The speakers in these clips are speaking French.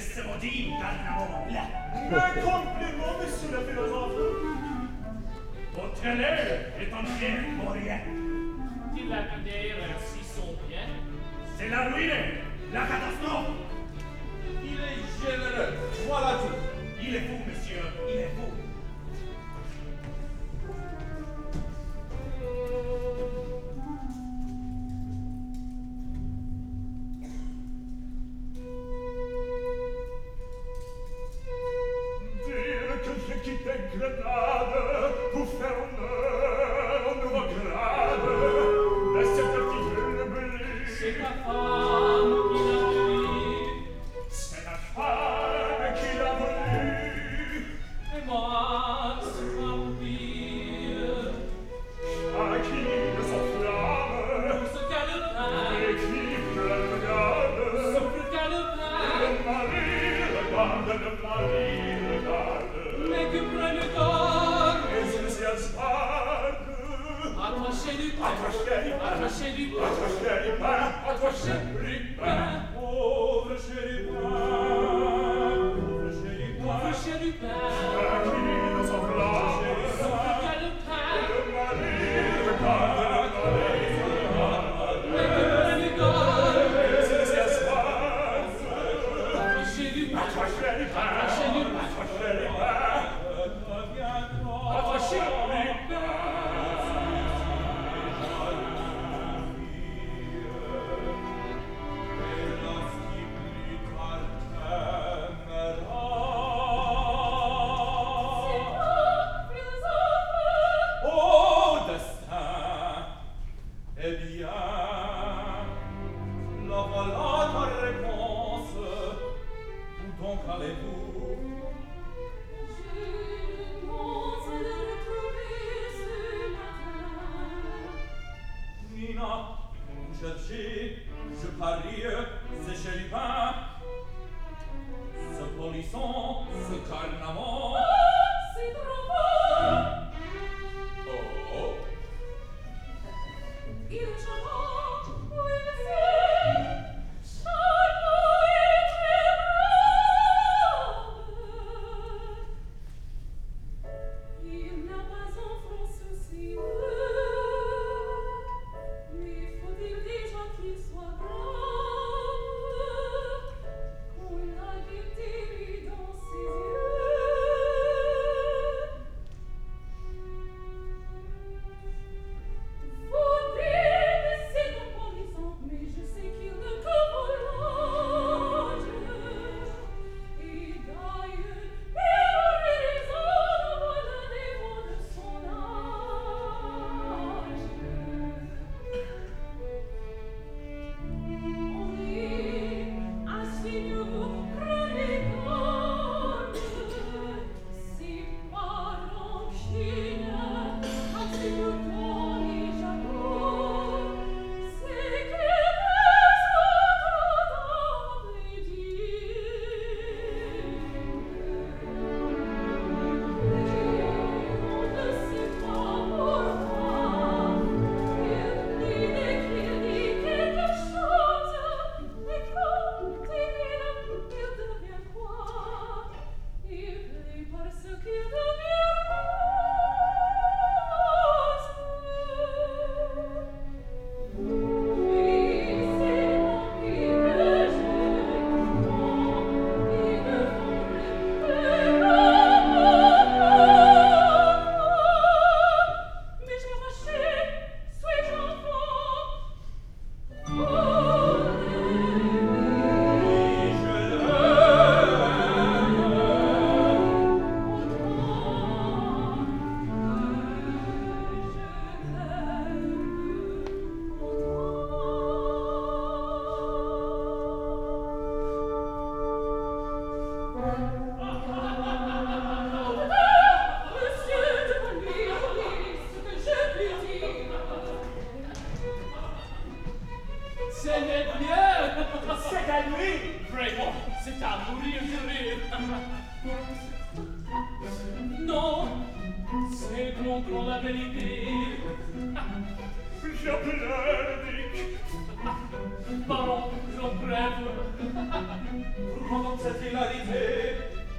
ce maudit carnaval-là. Mes compliments, monsieur le philosophe. Votre élève est en train de mourir. Dilapider ainsi son bien. C'est la ruine, la catastrophe. Il est généreux, voilà tout. Il est fou, monsieur, il est fou. Dire que j'ai quitté Grenade pour faire honneur au nouveau grade de cette petite bleue. C'est ta femme qui l'a voulu. C'est la femme qui l'a voulu. Et moi, c'est ma pire. À qui de son flamme Pour ce calepin, et qui pleure le regarde. souffle calepin. Le mari regarde, le mari regarde. Mais que prenne le corps. Et il s'y esparde. Attachez du pain. Attachez du pain. Attachez du pain. Attachez du pain, attachez du pain. Pauvre chérubin, pauvre chérubin. Pauvre chérubin. À qui de son flamme Souffle calepin. le mari regarde, le mari regarde. Mais que prenne le corps. Et il s'y esparde. Attachez du pain. Attachez du pain, Attachez du pain. attachez du pain. Attachez du pain. Ô destin, eh bien, la voilà ta réponse. Où donc allez-vous? Je pense à le retrouver ce matin. Nina, vous cherchez, je parie, ces chérubins, ce polisson, ce carnavant. C'est trop fort. Oh, Il est charmant, oui monsieur. Charmant et très brave. Il n'a pas un front soucieux. Mais faut-il déjà qu'il soit grave? Qu'on a guetté dans ses yeux. Faut dire que c'est un polisson, mais je sais qu'il ne que volage. Et d'ailleurs, il aurait raison d'avoir le défaut de son âge. On est assignez-vous, prenez garde. C'est pas rancune, absolument les jaloux. C'est qu'ils sont on ne sait pas pourquoi. Il dit quelque chose, et quand il devient quoi? Il plaît parce qu'il devient rose. Oui, c'est l'envie que j'ai, envie de mais je m'attachais, suis-je enfant? Oh, monsieur, je peux lui oublier ce que je puis dire. C'est n'est bien. c'est à lui. Vraiment, c'est à mourir de rire. Non, c'est contre la vérité. Je pleure, Dick. Baron, j'en crève. Pourquoi donc cette fille-là qualité.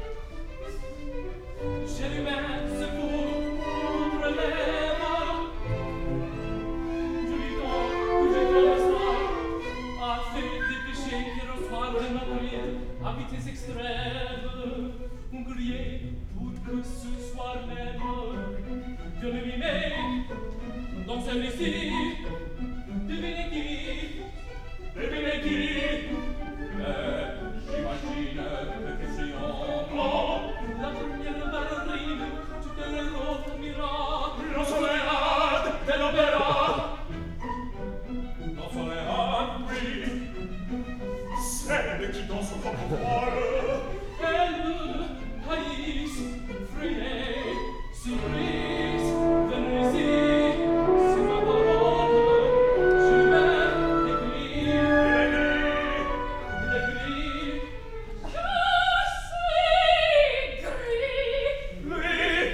J'ai l'humain se couvre les mains. Je lui donne que je donne ça, a fait des péchés qui reçoivent le Madrid à vitesse extrême. On criait pour que ce soir même, Dieu ne m'y met dans ce récit. Devinez qui? Devinez qui? J'imagine que c'est en la première ballerine, tu te le refermiras. La soleil de l'opéra. La soleil, oui, celle qui dans son propre voile, Elle, Thaïs, Friné, Cypris, venez ici, c'est ma parole. Je vais écrire, écrire. Je suis gris. lui,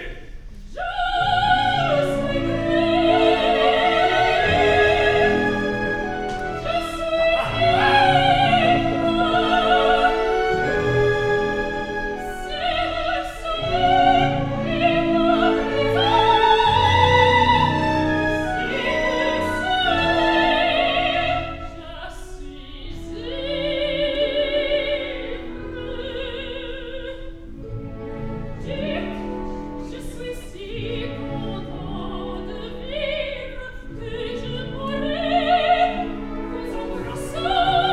Je suis gris. Je suis Je suis si content de vivre que je pourrais vous embrasser.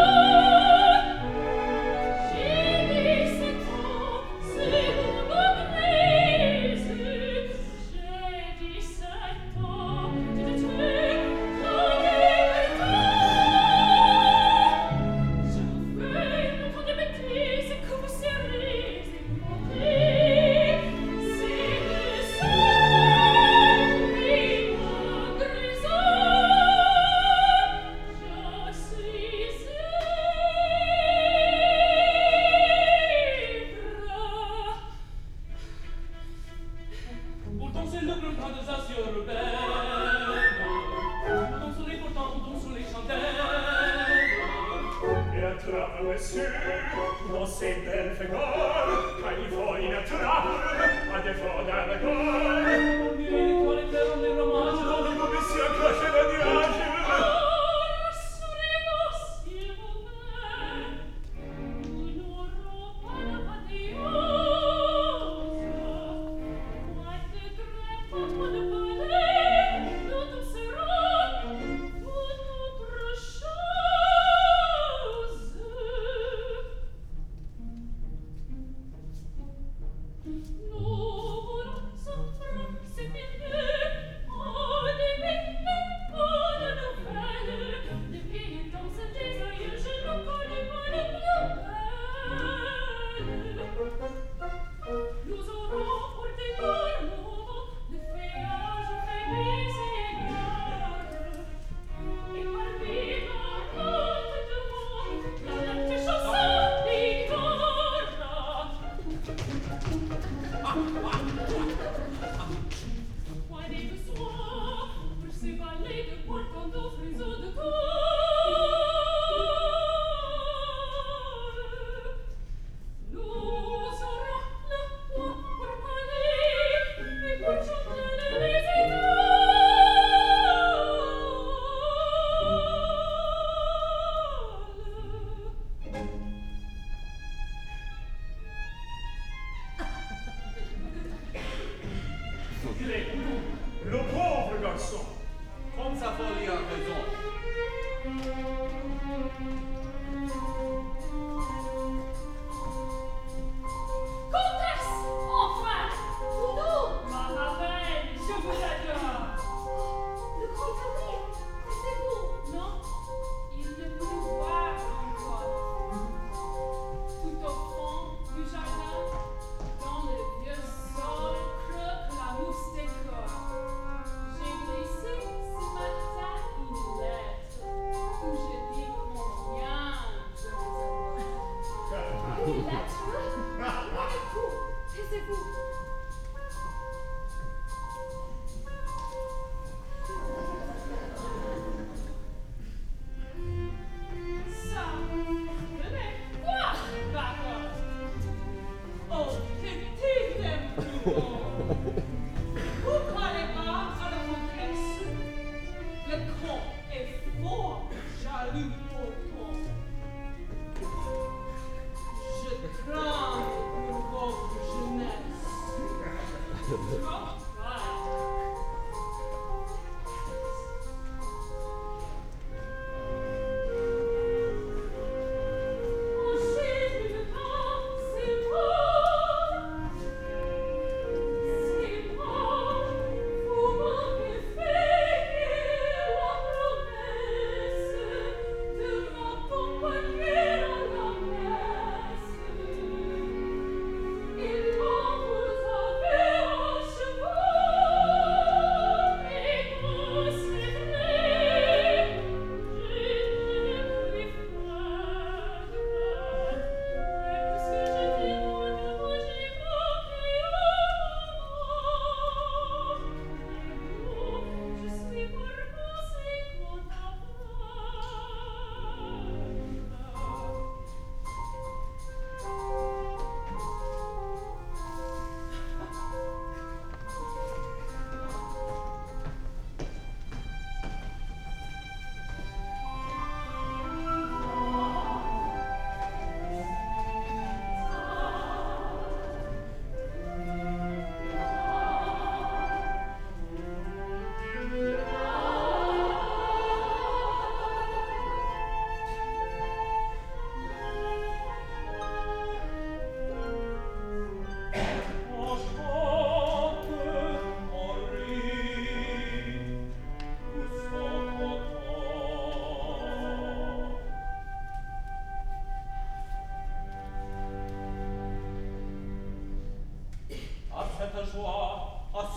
J'ai 17 ans, c'est mon église. J'ai 17 ans, de tuer la liberté. Je vous fais une grande bêtise que vous serez épouvantés. C'est le seul qui m'a grisé. Je suis ivre. Pourtant c'est le grand temps des Asieux rebelles. Pourtant sur les portants, pourtant sur les chandelles. et attrape monsieur dans ses belles figures, car il faut inattrapable à défaut d'aveugle. Pour mieux l'étoile éclairant les romages. Entendez-vous, monsieur, clocher le nuage? Rassurez-vous, s'il vous plaît, nous n'aurons pas d'apothéose. Point de grève, point de palais, nous danserons toute autre chose. Nous voulons s'embrasser bien, en éliminer bonne nouvelle. Depuis dans ce désœil, je ne connais pas les plus belles. Nous aurons pour détournement de feuillages faibles et égards. Et parmi la route de vent, la lettre chanson d'Igor. Point de soie pour ces vallées de pourtant aux frisons de cour. Nous aurons la voix pour parler et pour chanter les idoles. Le pauvre garçon, Comme sa folie a raison. Comtesse, enfin, Oudou, ma belle, je vous adore. Le grand Camille, c'est vous, non? Il ne peut nous voir encore. Tout au fond du jardin, dans le vieux sol, croque la mousse décore. J'ai glissé ce matin une lettre où je dis combien je vous adore. Une lettre? Écoute, taisez-vous. Ça, venez, quoi, d'accord.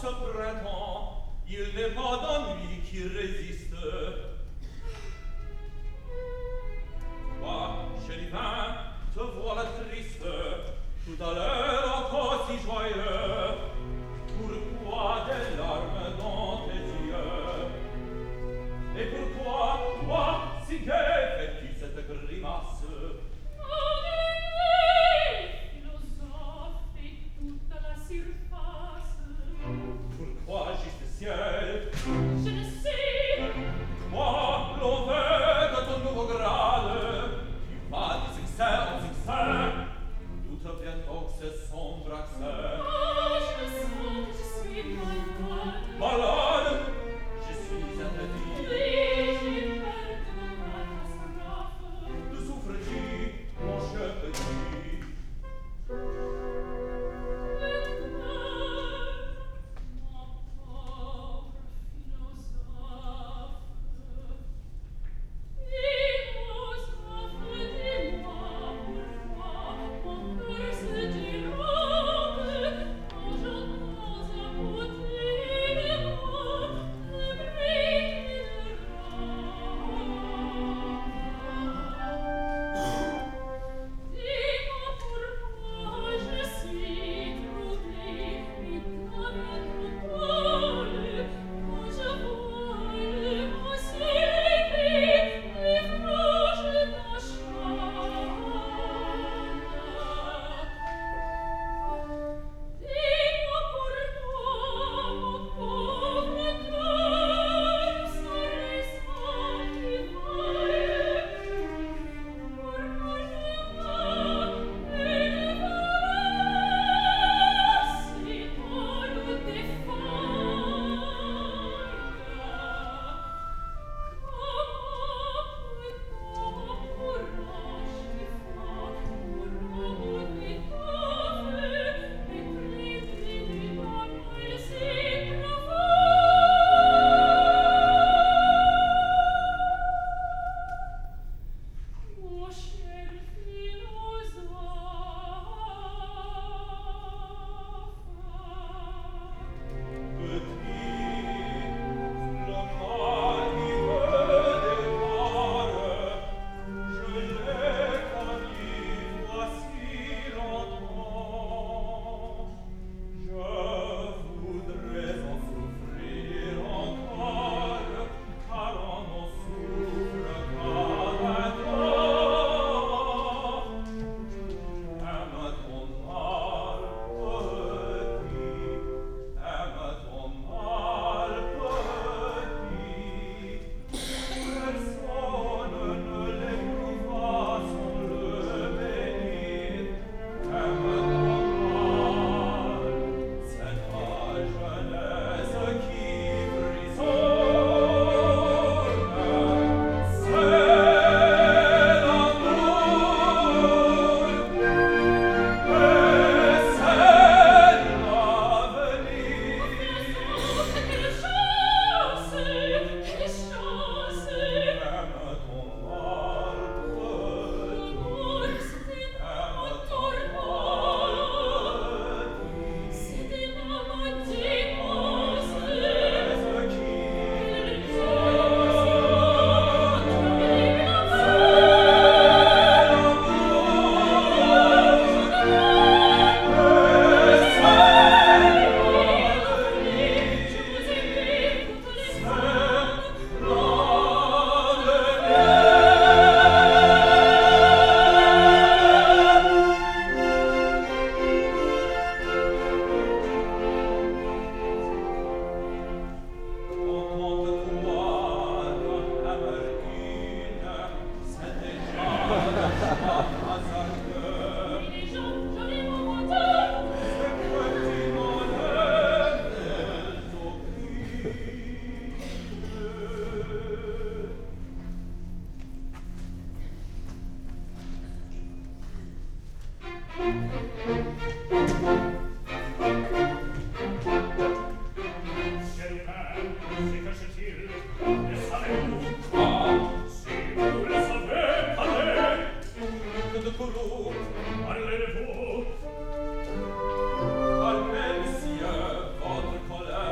ce printemps, il n'est pas d'ennui qui résiste. Toi, Chérubin, te voilà triste, tout à l'heure encore si joyeux. Pourquoi des larmes dans tes yeux? Et pourquoi, toi, si gai, fais-tu cette grimace? Philosophe et toute la surface. Pourquoi juste ciel? Je ne sais. Moi, l'on veut de ton nouveau grade. Tu vas de succès en succès. Tout bientôt que ce sombre accès. Oh, je sens que je suis malade. Malade, je suis interdit. Oui, j'ai peur de ma catastrophe. De souffres-tu, mon cher petit? Parlez-vous, Calmez, messieurs, votre colère.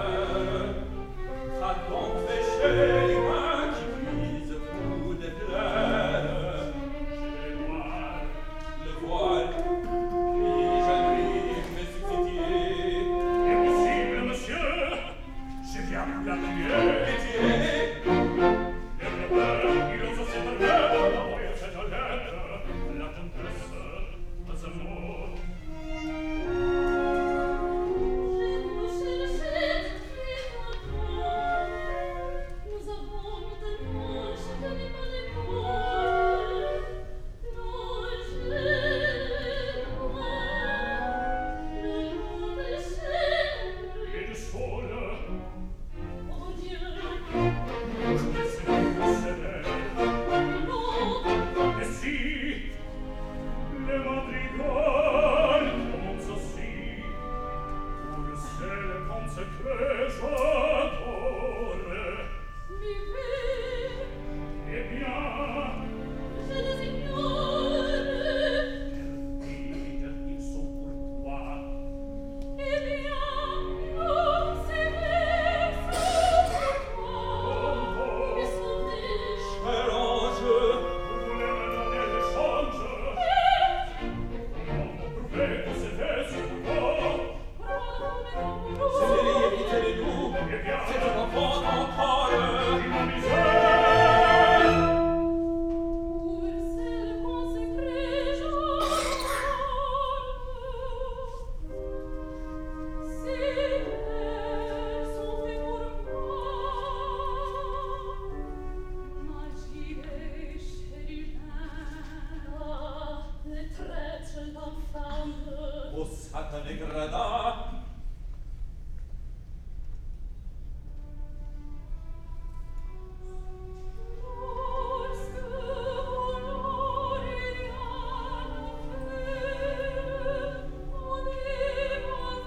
comme femme. Ô satané gradà, Lorsque volore riana fede,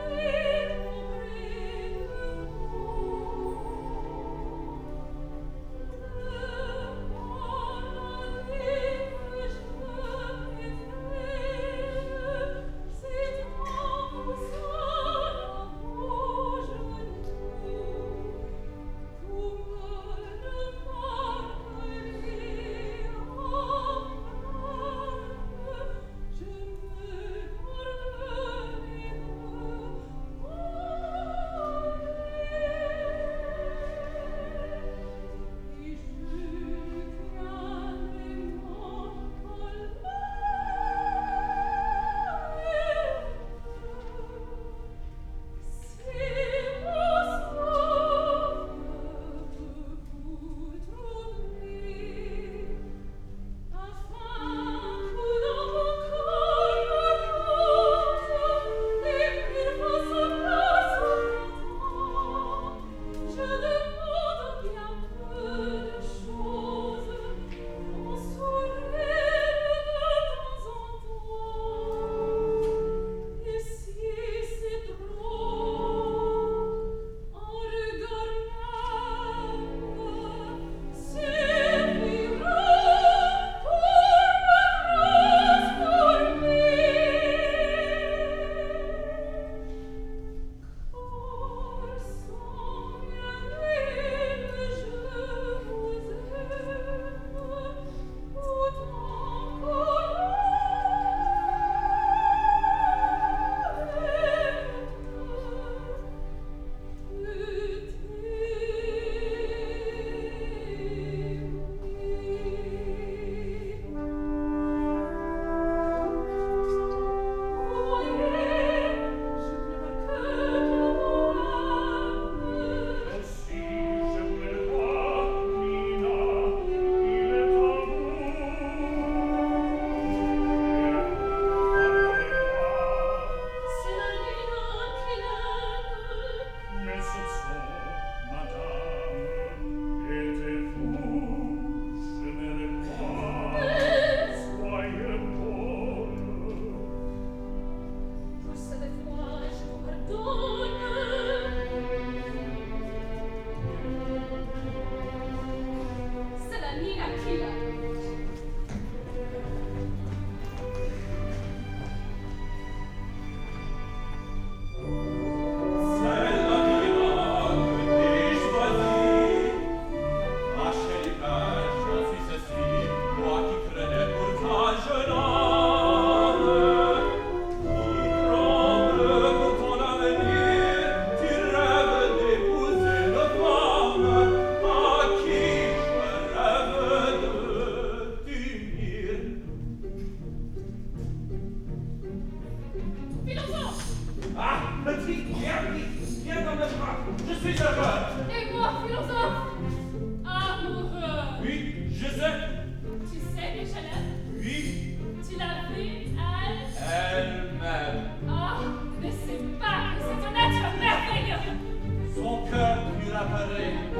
Son cœur lui rappelait